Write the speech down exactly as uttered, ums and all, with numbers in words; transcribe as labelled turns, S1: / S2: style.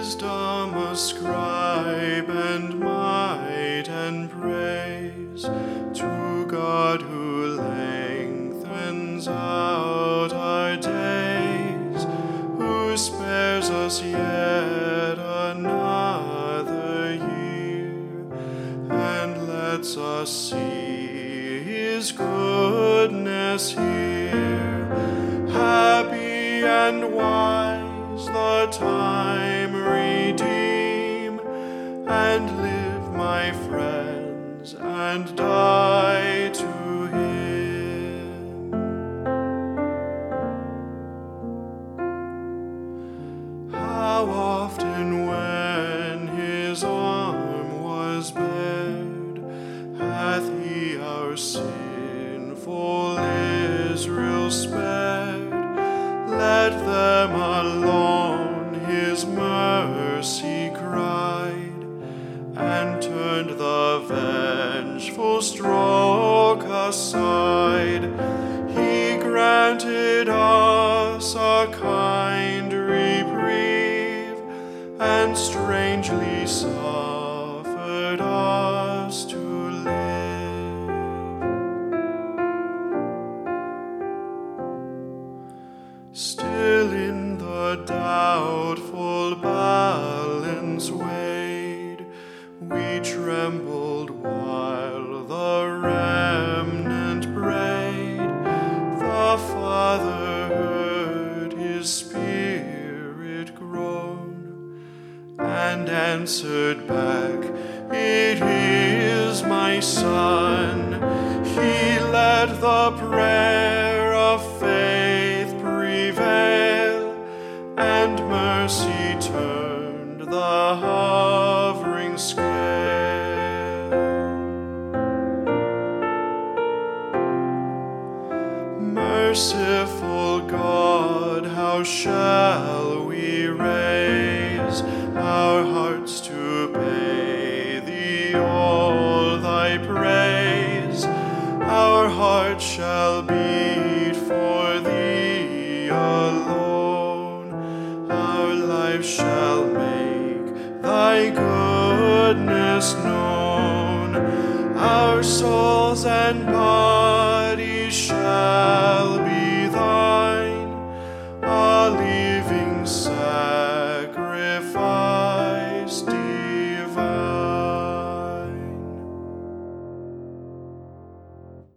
S1: wisdom ascribe and might and praise to God who lengthens out our days, who spares us yet another year, and lets us see His goodness here. Happy and wise the time redeem, and live, my friends, and die to Him. How often when His arm was bared, hath He our sinful Israel spared? Let them alone, His mercy cried, and turned the vengeful stroke aside. He granted us a kind reprieve, and strangely suffered us to live. Still in the doubtful balance weighed, we trembled while the remnant prayed. The Father heard His Spirit groan, and answered back, "It is my Son." He let the prayer of faith prevail, and mercy turned the hovering scale. Merciful God, how shall we raise our hearts to pay Thee all Thy praise? Our hearts shall beat for Thee alone. Our lives shall make Thy goodness known. Our souls and bodies shall be